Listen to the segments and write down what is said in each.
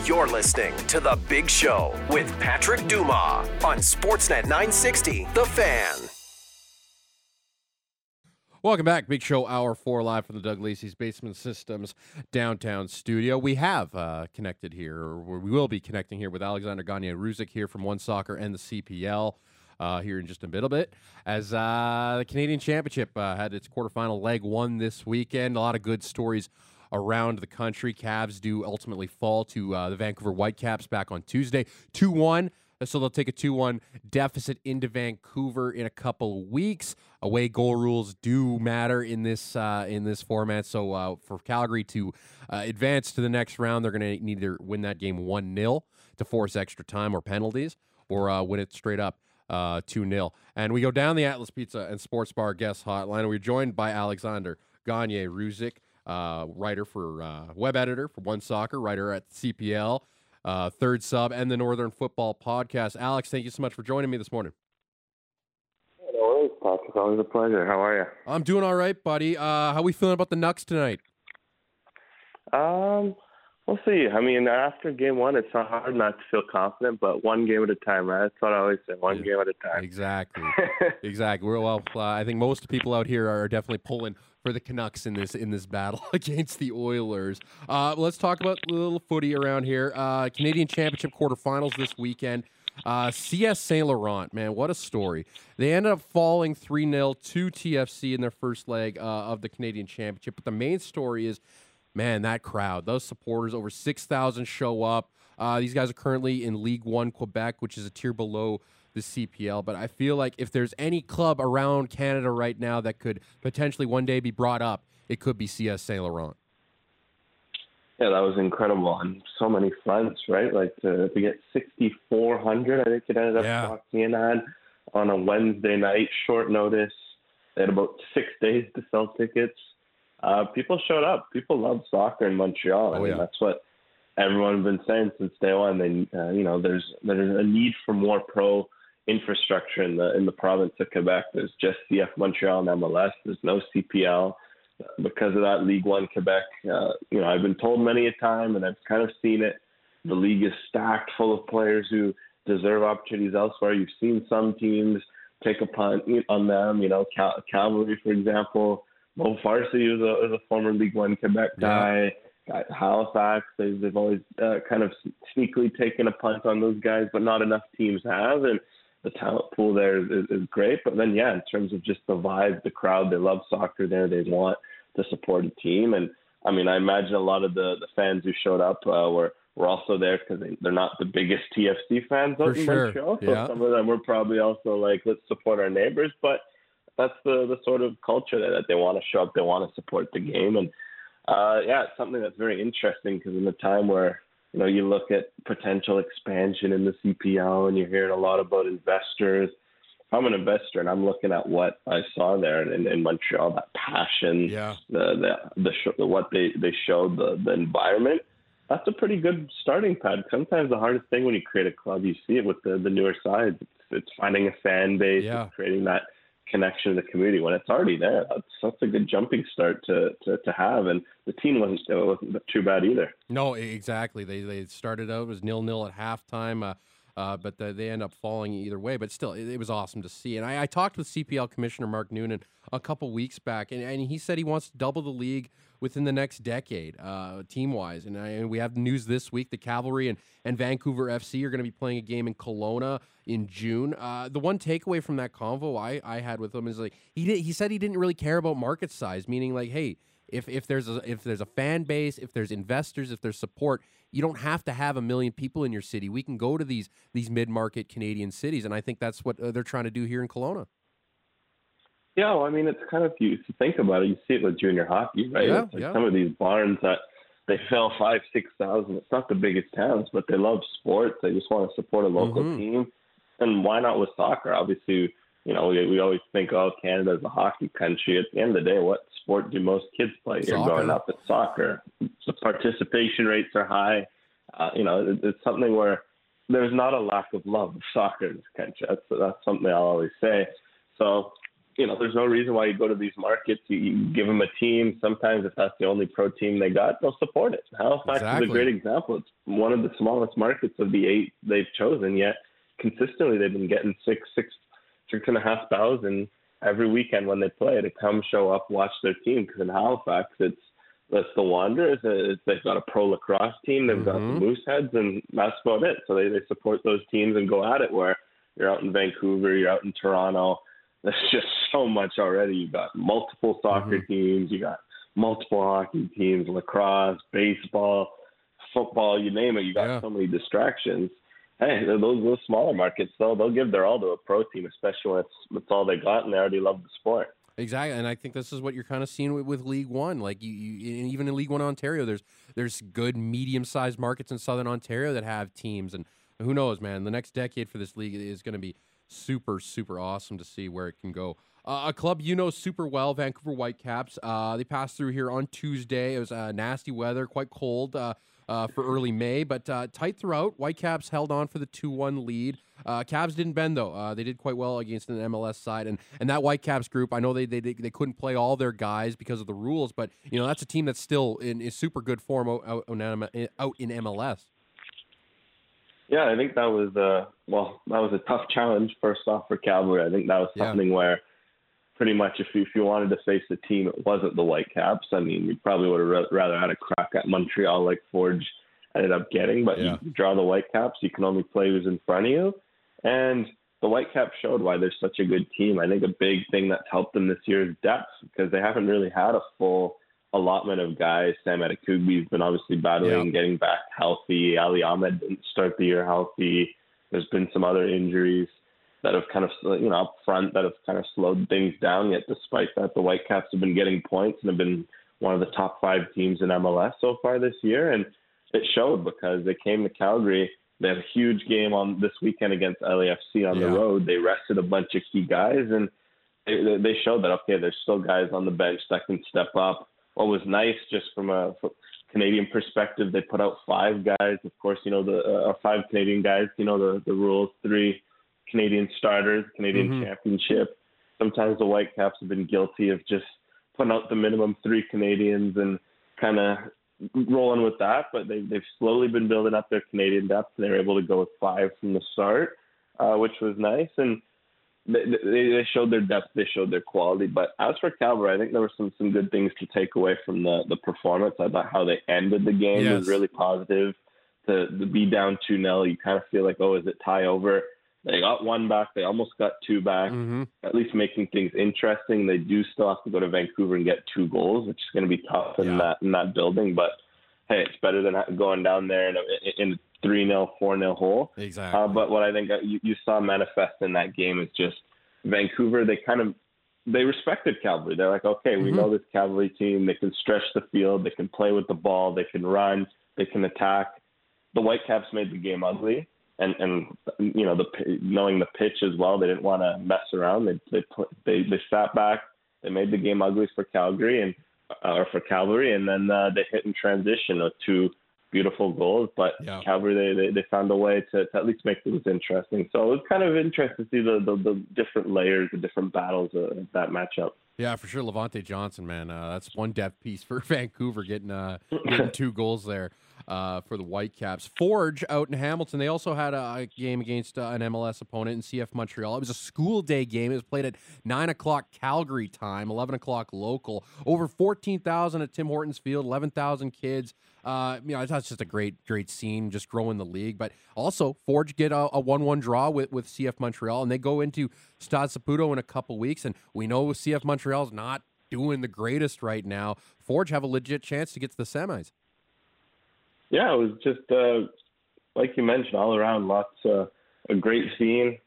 You're listening to The Big Show with Patrick Dumas on Sportsnet 960, The Fan. Welcome back. Big Show Hour 4 live from the Doug Lacey's Basement Systems downtown studio. We have connected here, or we will be connecting here with Alexander Gagne-Ruzic here from One Soccer and the CPL here in just a little bit. As the Canadian Championship had its quarterfinal leg one this weekend. A lot of good stories around the country. Cavs do ultimately fall to the Vancouver Whitecaps back on Tuesday, 2-1. So they'll take a 2-1 deficit into Vancouver in a couple of weeks. Away goal rules do matter in this format. So for Calgary to advance to the next round, they're going to either win that game 1-0 to force extra time or penalties, or win it straight up 2-0. And we go down the Atlas Pizza and Sports Bar guest hotline. We're joined by Alexander Gagne-Ruzic, writer for web editor for One Soccer, writer at CPL. Third Sub, and the Northern Football Podcast. Alex, thank you so much for joining me this morning. No worries, Patrick. Always a pleasure. How are you? I'm doing all right, buddy. How are we feeling about the Nucks tonight? We'll see. I mean, after game one, it's not hard not to feel confident, but one game at a time, right? That's what I always say, one game at a time. Exactly. Exactly. I think most people out here are definitely pulling for the Canucks in this battle against the Oilers. Let's talk about a little footy around here. Canadian Championship quarterfinals this weekend. CS Saint Laurent, man, what a story. They ended up falling 3-0 to TFC in their first leg of the Canadian Championship. But the main story is, man, that crowd, those supporters, over 6,000 show up. These guys are currently in League One Quebec, which is a tier below the CPL. But I feel like if there's any club around Canada right now that could potentially one day be brought up, it could be CS Saint Laurent. Yeah, that was incredible on so many fronts, right? Like to get 6,400, I think it ended up walking in on a Wednesday night, short notice. They had about 6 days to sell tickets. People showed up. People love soccer in Montreal. I mean, that's what everyone's been saying since day one. There's a need for more pro infrastructure in the province of Quebec. There's just CF Montreal and MLS. There's no CPL. Because of that, League One Quebec, I've been told many a time, and I've kind of seen it, the league is stacked full of players who deserve opportunities elsewhere. You've seen some teams take a punt on them, Cavalry, for example. Mo Farsi is a former League One Quebec guy. Got Halifax, they've always kind of sneakily taken a punt on those guys, but not enough teams have, and the talent pool there is great. But then, in terms of just the vibe, the crowd, they love soccer there. They want to support a team. And, I mean, I imagine a lot of the fans who showed up were also there because they're not the biggest TFC fans out in Montreal. So some of them were probably also like, let's support our neighbors. But that's the sort of culture that they want to show up. They want to support the game. And, it's something that's very interesting because in a time where, you look at potential expansion in the CPL and you're hearing a lot about investors. If I'm an investor and I'm looking at what I saw there in Montreal, that passion, what they showed, the environment, that's a pretty good starting pad. Sometimes the hardest thing when you create a club, you see it with the newer sides. It's finding a fan base, it's creating that connection to the community. When it's already there, that's a good jumping start to have. And the team wasn't too bad either. No, exactly. They started out, it was 0-0 at halftime, but they end up falling either way. But still, it was awesome to see. And I talked with CPL Commissioner Mark Noonan a couple weeks back, and he said he wants to double the league within the next decade, team-wise. And we have news this week. The Cavalry and Vancouver FC are going to be playing a game in Kelowna in June. The one takeaway from that convo I had with him is like he said he didn't really care about market size, meaning like, hey, if there's a fan base, if there's investors, if there's support, you don't have to have 1 million people in your city. We can go to these mid-market Canadian cities, and I think that's what they're trying to do here in Kelowna. Yeah, well, I mean, it's kind of, if you think about it, you see it with junior hockey, right? Some of these barns that they fill 5,000, 6,000. It's not the biggest towns, but they love sports. They just want to support a local team. And why not with soccer? Obviously, we always think, Canada's a hockey country. At the end of the day, what sport do most kids play here growing up? It's soccer. The participation rates are high. It's something where there's not a lack of love of soccer in this country. That's something I'll always say. So there's no reason why you go to these markets. You give them a team. Sometimes if that's the only pro team they got, they'll support it. Halifax is a great example. It's one of the smallest markets of the 8 they've chosen, yet consistently they've been getting 6,500 every weekend when they play to come show up, watch their team. Because in Halifax, that's the Wanderers. They've got a pro lacrosse team. They've got the Mooseheads, and that's about it. So they support those teams and go at it. Where you're out in Vancouver, you're out in Toronto, there's just so much already. You got multiple soccer teams, you got multiple hockey teams, lacrosse, baseball, football, you name it. You got so many distractions. Hey, those smaller markets, they'll give their all to a pro team, especially when it's all they got and they already love the sport. Exactly, and I think this is what you're kind of seeing with League One. Like you even in League One Ontario, there's good medium-sized markets in Southern Ontario that have teams, and who knows, man? The next decade for this league is going to be super, super awesome to see where it can go. A club you know super well, Vancouver Whitecaps. They passed through here on Tuesday. It was nasty weather, quite cold for early May, but tight throughout. Whitecaps held on for the 2-1 lead. Cavs didn't bend, though. They did quite well against an MLS side. And that Whitecaps group, I know they couldn't play all their guys because of the rules, but that's a team that's still in super good form out in MLS. Yeah, I think that was a tough challenge, first off, for Cavalry. I think that was something where pretty much if you wanted to face a team, it wasn't the Whitecaps. I mean, you probably would have rather had a crack at Montreal like Forge ended up getting, but you draw the Whitecaps, you can only play who's in front of you. And the Whitecaps showed why they're such a good team. I think a big thing that's helped them this year is depth, because they haven't really had a full allotment of guys. Sam Adekugbe's been obviously battling getting back healthy. Ali Ahmed didn't start the year healthy. There's been some other injuries that have kind of, up front that have kind of slowed things down. Yet despite that, the Whitecaps have been getting points and have been one of the top 5 teams in MLS so far this year. And it showed because they came to Calgary. They had a huge game on this weekend against LAFC on the road. They rested a bunch of key guys, and they showed that, okay, there's still guys on the bench that can step up. What was nice, just from a Canadian perspective, they put out 5 guys. Of course, the 5 Canadian guys, the rules, 3 Canadian starters, Canadian championship. Sometimes the Whitecaps have been guilty of just putting out the minimum 3 Canadians and kind of rolling with that, but they've slowly been building up their Canadian depth, and they were able to go with 5 from the start, which was nice. And they showed their depth, they showed their quality. But as for Calgary, I think there were some good things to take away from the performance. I thought how they ended the game was really positive. To be down 2-0, you kind of feel like, is it tie over? They got 1 back. They almost got 2 back, at least making things interesting. They do still have to go to Vancouver and get 2 goals, which is going to be tough in that building. But, hey, it's better than going down there in a 3-0, 4-0 hole. Exactly. But what I think you saw manifest in that game is just Vancouver, they respected Calgary. They're like, okay, we know this Calgary team. They can stretch the field. They can play with the ball. They can run. They can attack. The Whitecaps made the game ugly. And knowing the pitch as well, they didn't want to mess around. They sat back. They made the game ugly for Calgary and then they hit in transition with 2 beautiful goals. But Calgary, they found a way to at least make things interesting. So it was kind of interesting to see the different layers, the different battles of that matchup. Yeah, for sure. Levante Johnson, man, that's one depth piece for Vancouver, getting 2 goals there for the Whitecaps. Forge out in Hamilton, they also had a game against an MLS opponent in CF Montreal. It was a school day game. It was played at 9 o'clock Calgary time, 11 o'clock local. Over 14,000 at Tim Hortons Field, 11,000 kids. That's just a great scene, just growing the league. But also, Forge get a 1-1 draw with CF Montreal, and they go into Stade Saputo in a couple weeks. And we know CF Montreal's not doing the greatest right now. Forge have a legit chance to get to the semis. Yeah, it was just like you mentioned, all around a great scene.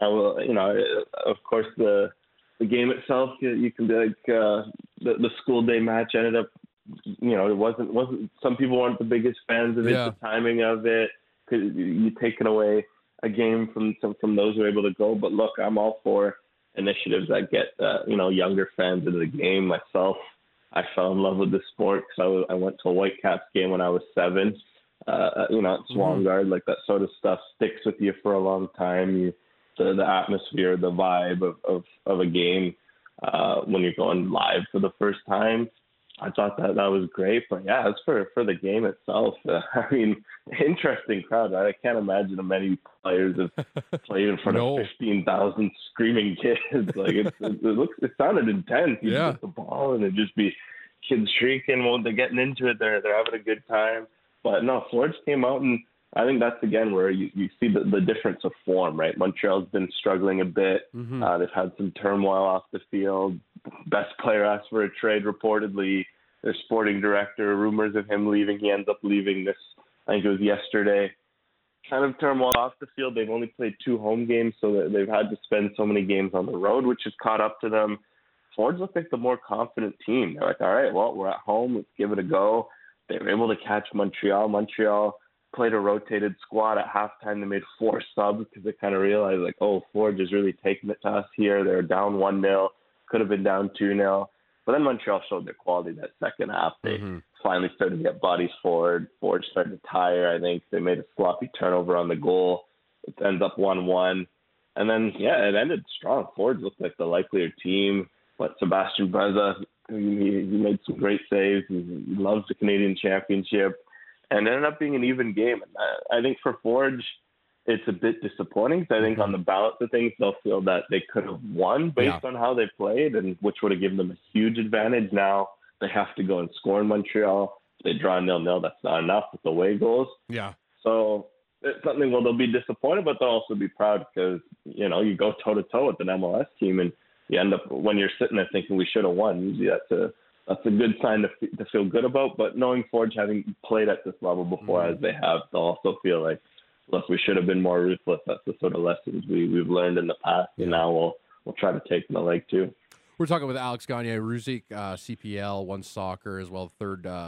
Of course, the game itself, you can be like the school day match ended up. It wasn't. Some people weren't the biggest fans of it. The timing of it, because you taken away a game from those who are able to go. But look, I'm all for initiatives that get younger fans into the game. Myself, I fell in love with the sport because I went to a Whitecaps game when I was 7. At Swangard, like that sort of stuff sticks with you for a long time. The atmosphere, the vibe of a game. when you're going live for the first time. I thought that was great, but yeah, as for the game itself, I mean, interesting crowd. I can't imagine many players have played in front of 15,000 screaming kids. Like it sounded intense. You get the ball and it'd just be kids shrieking while they're getting into it. They're having a good time. But no, Forge came out, and I think that's again where you see the difference of form, right? Montreal's been struggling a bit. Mm-hmm. They've had some turmoil off the field. Best player asked for a trade reportedly. Their sporting director, rumors of him leaving. He ends up leaving this, I think it was yesterday. Kind of turmoil off the field. They've only played 2 home games, so they've had to spend so many games on the road, which has caught up to them. Fords look like the more confident team. They're like, all right, well, we're at home. Let's give it a go. They were able to catch Montreal. Montreal played a rotated squad at halftime. They made 4 subs because they kind of realized, like, oh, Forge is really taking it to us here. They're down 1-0, could have been down 2-0. But then Montreal showed their quality that second half. They finally started to get bodies forward. Forge started to tire. I think they made a sloppy turnover on the goal. It ends up 1-1. And then, it ended strong. Forge looked like the likelier team. But Sebastian Breza, he made some great saves. He loves the Canadian Championship. And it ended up being an even game. And I think for Forge, it's a bit disappointing. I think on the balance of things, they'll feel that they could have won based on how they played, and which would have given them a huge advantage. Now they have to go and score in Montreal. If they draw 0-0, that's not enough with the away goals. Yeah. So it's something where they'll be disappointed, but they'll also be proud because, you go toe-to-toe with an MLS team, and you end up, when you're sitting there thinking we should have won, usually that's a good sign to feel good about. But knowing Forge having played at this level before as they have, they'll also feel like, look, we should have been more ruthless. That's the sort of lessons we've learned in the past, and now we'll try to take them to leg too. We're talking with Alex Gagne-Ruzic, CPL, One Soccer, as well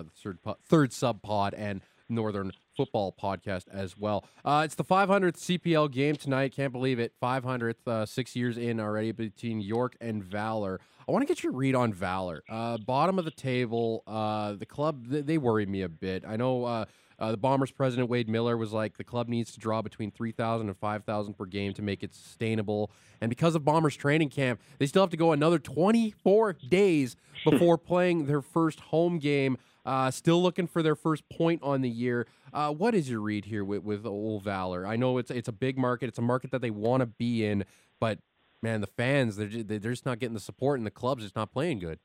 third sub pod and Northern Football podcast as well. It's the 500th CPL game tonight. Can't believe it. 500th, 6 years in already between York and Valor. I want to get your read on Valor. Bottom of the table. The club, they worry me a bit. I know the Bombers president, Wade Miller, was like, the club needs to draw between 3,000 and 5,000 per game to make it sustainable. And because of Bombers training camp, they still have to go another 24 days before playing their first home game. Still looking for their first point on the year. What is your read here with Old Valor? I know it's a big market. It's a market that they want to be in, but man, the fans, they're just not getting the support, and the club's just not playing good.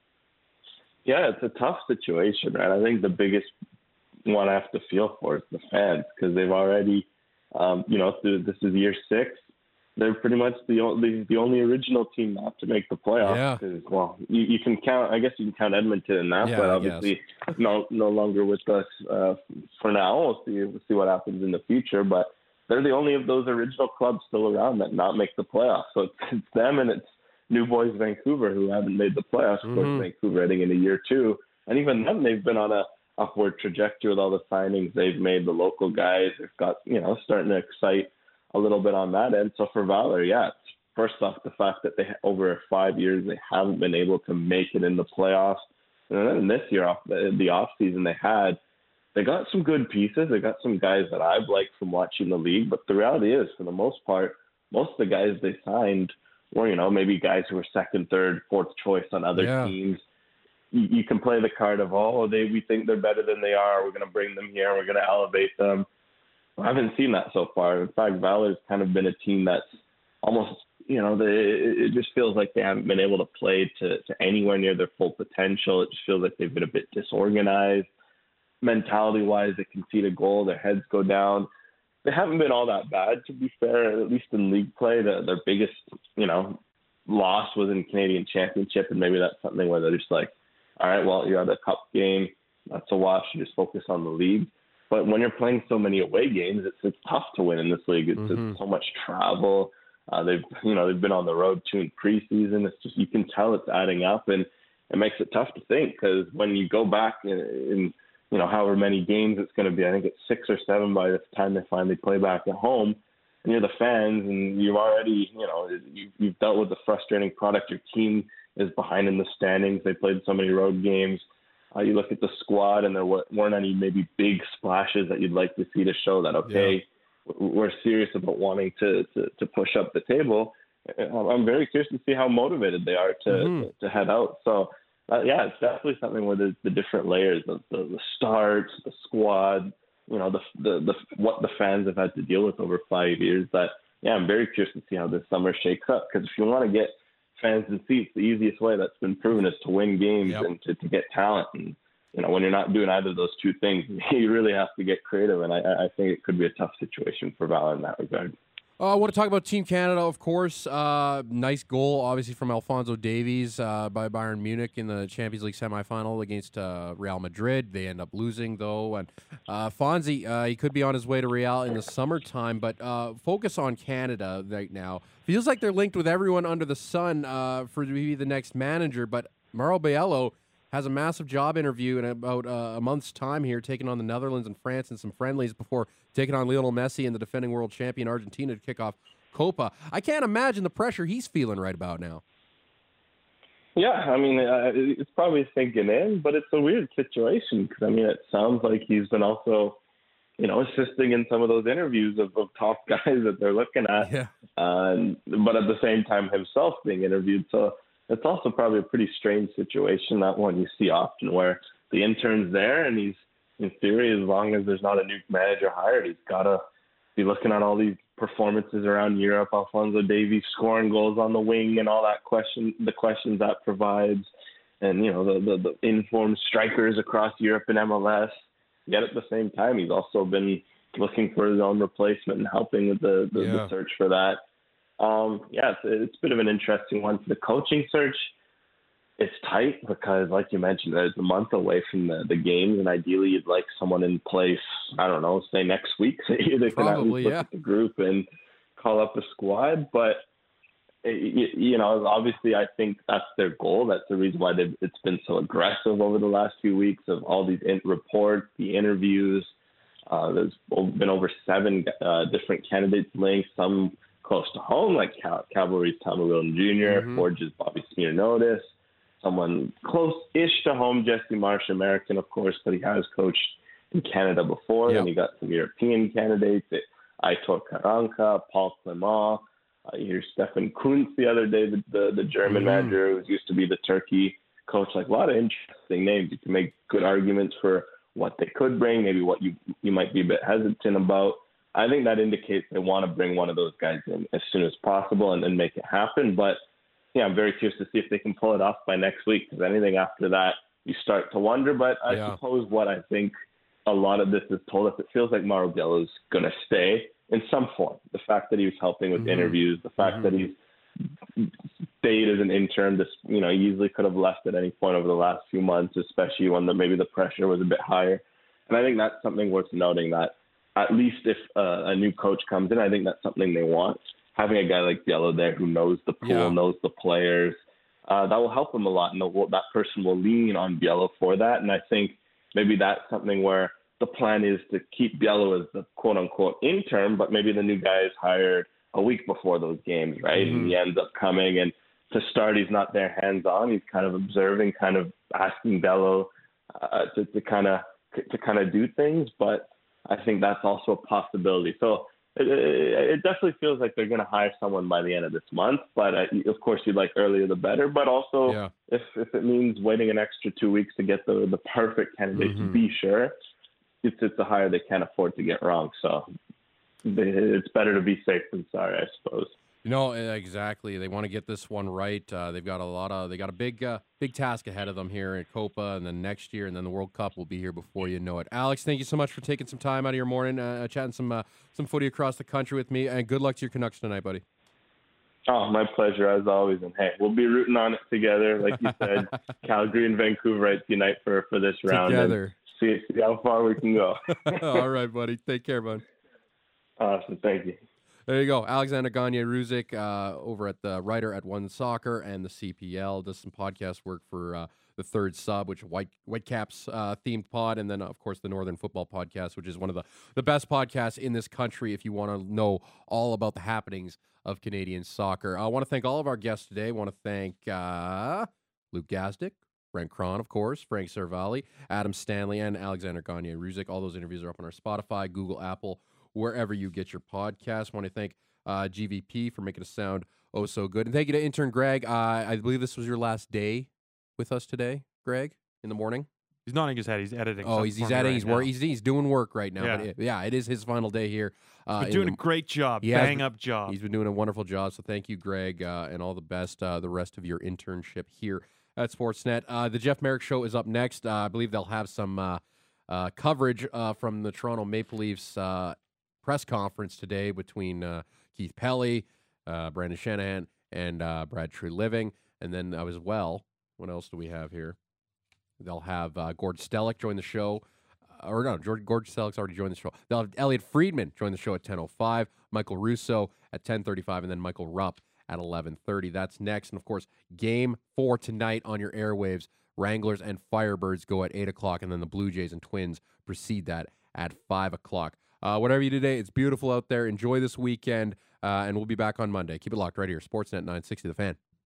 Yeah, it's a tough situation, right? I think the biggest one I have to feel for is the fans, because they've already, this is year 6. They're pretty much the only original team not to make the playoffs. Yeah. Because, well, you can count. I guess you can count Edmonton in that, but obviously no longer with us for now. We'll see what happens in the future. But they're the only of those original clubs still around that not make the playoffs. So it's them, and it's New Boys Vancouver who haven't made the playoffs. Of course, Vancouver heading into year 2, and even them, they've been on a upward trajectory with all the signings they've made. The local guys, they've got starting to excite a little bit on that end. So for Valor, it's first off the fact that they over 5 years they haven't been able to make it in the playoffs, and then this year the off season they got some good pieces. They got some guys that I've liked from watching the league, but the reality is, for the most part, most of the guys they signed were maybe guys who were second, third, fourth choice on other teams. You can play the card of, we think they're better than they are. We're going to bring them here. We're going to elevate them. I haven't seen that so far. In fact, Valor's kind of been a team that's almost, it just feels like they haven't been able to play to anywhere near their full potential. It just feels like they've been a bit disorganized. Mentality-wise, they concede a goal, their heads go down. They haven't been all that bad, to be fair, at least in league play. Their biggest, loss was in Canadian Championship, and maybe that's something where they're just like, all right, well, you're at a cup game. That's a wash. You just focus on the league. But when you're playing so many away games, it's tough to win in this league. It's so much travel. They've been on the road too in preseason. It's just, you can tell it's adding up, and it makes it tough to think, because when you go back in however many games it's going to be, I think it's 6 or 7 by the time they finally play back at home, and you're the fans, and you've already you've dealt with the frustrating product. Your team is behind in the standings. They played so many road games. You look at the squad, and there weren't any maybe big splashes that you'd like to see to show that, we're serious about wanting to push up the table. I'm very curious to see how motivated they are to head out. So, yeah, it's definitely something where there's the different layers of the starts, the squad, the what the fans have had to deal with over 5 years. That, yeah, I'm very curious to see how this summer shakes up, because if you want to get fans in seats, the easiest way that's been proven is to win games and to get talent. And, when you're not doing either of those two things, you really have to get creative. And I think it could be a tough situation for Val in that regard. I want to talk about Team Canada, of course. Nice goal, obviously, from Alphonso Davies by Bayern Munich in the Champions League semifinal against Real Madrid. They end up losing, though. And Fonzie, he could be on his way to Real in the summertime, but focus on Canada right now. Feels like they're linked with everyone under the sun for to be the next manager, but Mauro Biello has a massive job interview in about a month's time here, taking on the Netherlands and France in some friendlies before taking on Lionel Messi and the defending world champion Argentina to kick off Copa. I can't imagine the pressure he's feeling right about now. Yeah, I mean, it's probably sinking in, but it's a weird situation because, I mean, it sounds like he's been also, assisting in some of those interviews of top guys that they're looking at, but at the same time himself being interviewed. So it's also probably a pretty strange situation, that one you see often, where the intern's there and he's, in theory, as long as there's not a new manager hired, he's got to be looking at all these performances around Europe, Alphonso Davies scoring goals on the wing and all that the questions that provides, and, the informed strikers across Europe and MLS. Yet at the same time, he's also been looking for his own replacement and helping with the search for that. It's a bit of an interesting one. For the coaching search, it's tight because, like you mentioned, it's a month away from the games, and ideally you'd like someone in place, I don't know, say next week, so they can at least look at the group and call up a squad. But, obviously I think that's their goal. That's the reason why it's been so aggressive over the last few weeks of all these reports, the interviews. There's been over 7 different candidates linked, some close to home, like Cavalry's Tom Wilson Jr., Forge's Bobby Smirnotis, someone close-ish to home, Jesse Marsh, American, of course, but he has coached in Canada before. Then you got some European candidates, Aitor Karanka, Paul Clement. Here's Stefan Kuntz the other day, the German manager who used to be the Turkey coach. Like, a lot of interesting names. You can make good arguments for what they could bring, maybe what you might be a bit hesitant about. I think that indicates they want to bring one of those guys in as soon as possible and make it happen. But, yeah, I'm very curious to see if they can pull it off by next week, because anything after that, you start to wonder. But I suppose what I think a lot of this has told us, it feels like Mauro Biello is going to stay in some form. The fact that he was helping with interviews, the fact that he's stayed as an intern, he easily could have left at any point over the last few months, especially when maybe the pressure was a bit higher. And I think that's something worth noting, that at least if a new coach comes in, I think that's something they want. Having a guy like Biello there who knows the pool, knows the players, that will help him a lot. And that person will lean on Biello for that. And I think maybe that's something where the plan is to keep Biello as the quote-unquote intern, but maybe the new guy is hired a week before those games, right? And he ends up coming, and to start, he's not there hands-on. He's kind of observing, kind of asking Biello to kind of do things. But I think that's also a possibility. So it definitely feels like they're going to hire someone by the end of this month. But of course, you'd like earlier the better. But also, if it means waiting an extra 2 weeks to get the perfect candidate, to be sure, it's a hire they can't afford to get wrong. So it's better to be safe than sorry, I suppose. Exactly. They want to get this one right. They got a big task ahead of them here at Copa, and then next year, and then the World Cup will be here before you know it. Alex, thank you so much for taking some time out of your morning, chatting some footy across the country with me, and good luck to your Canucks tonight, buddy. Oh, my pleasure, as always. And hey, we'll be rooting on it together, like you said. Calgary and Vancouver unite for this round. Together. See how far we can go. All right, buddy. Take care, bud. Awesome. Thank you. There you go. Alexander Gagne-Ruzic over at the writer at One Soccer and the CPL. Does some podcast work for the Third Sub, which Whitecaps themed pod, and then, of course, the Northern Football Podcast, which is one of the best podcasts in this country if you want to know all about the happenings of Canadian soccer. I want to thank all of our guests today. I want to thank Luke Gazdic, Brent Cron, of course, Frank Cervalli, Adam Stanley, and Alexander Gagne-Ruzic. All those interviews are up on our Spotify, Google, Apple, wherever you get your podcast. I want to thank GVP for making us sound oh so good. And thank you to intern Greg. I believe this was your last day with us today, Greg, in the morning. He's nodding his head. He's editing. Oh, he's editing. Right he's doing work right now. Yeah. But it is his final day here. He's doing a great job. Bang-up job. He's been doing a wonderful job. So thank you, Greg, and all the best the rest of your internship here at Sportsnet. The Jeff Merrick Show is up next. I believe they'll have some coverage from the Toronto Maple Leafs press conference today between Keith Pelly, Brandon Shanahan, and Brad Treliving. And then as well, what else do we have here? They'll have Gord Stellick join the show. Gord Stellick's already joined the show. They'll have Elliot Friedman join the show at 10:05, Michael Russo at 10:35, and then Michael Rupp at 11:30. That's next. And, of course, Game 4 tonight on your airwaves. Wranglers and Firebirds go at 8 o'clock, and then the Blue Jays and Twins precede that at 5 o'clock. Whatever you do today, it's beautiful out there. Enjoy this weekend, and we'll be back on Monday. Keep it locked right here. Sportsnet 960, The Fan.